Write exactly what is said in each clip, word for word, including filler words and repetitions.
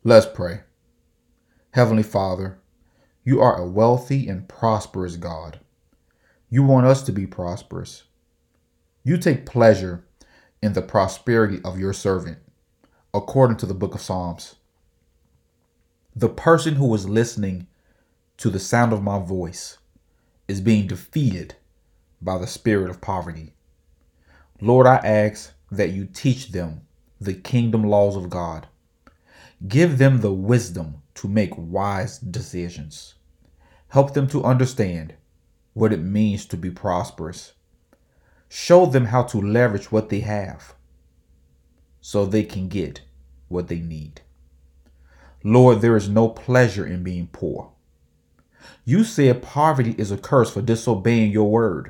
Let's pray. Heavenly Father, you are a wealthy and prosperous God. You want us to be prosperous. You take pleasure in the prosperity of your servant, according to the book of Psalms. The person who is listening to the sound of my voice is being defeated by the spirit of poverty. Lord, I ask that you teach them the kingdom laws of God. Give them the wisdom to make wise decisions. Help them to understand what it means to be prosperous. Show them how to leverage what they have so they can get what they need. Lord, there is no pleasure in being poor. You said poverty is a curse for disobeying your word.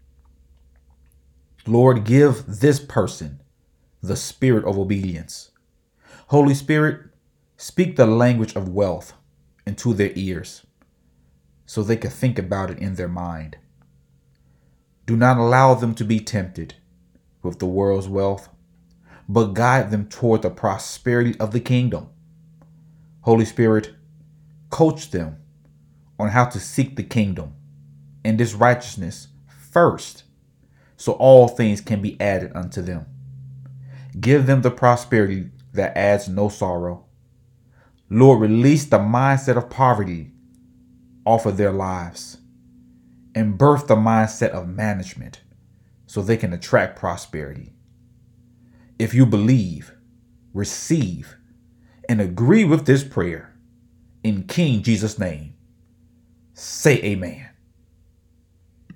Lord, give this person the spirit of obedience. Holy Spirit, speak the language of wealth into their ears so they can think about it in their mind. Do not allow them to be tempted with the world's wealth, but guide them toward the prosperity of the kingdom. Holy Spirit, coach them on how to seek the kingdom and its righteousness first, so all things can be added unto them. Give them the prosperity that adds no sorrow. Lord, release the mindset of poverty off of their lives and birth the mindset of management so they can attract prosperity. If you believe, receive, and agree with this prayer in King Jesus' name, say amen.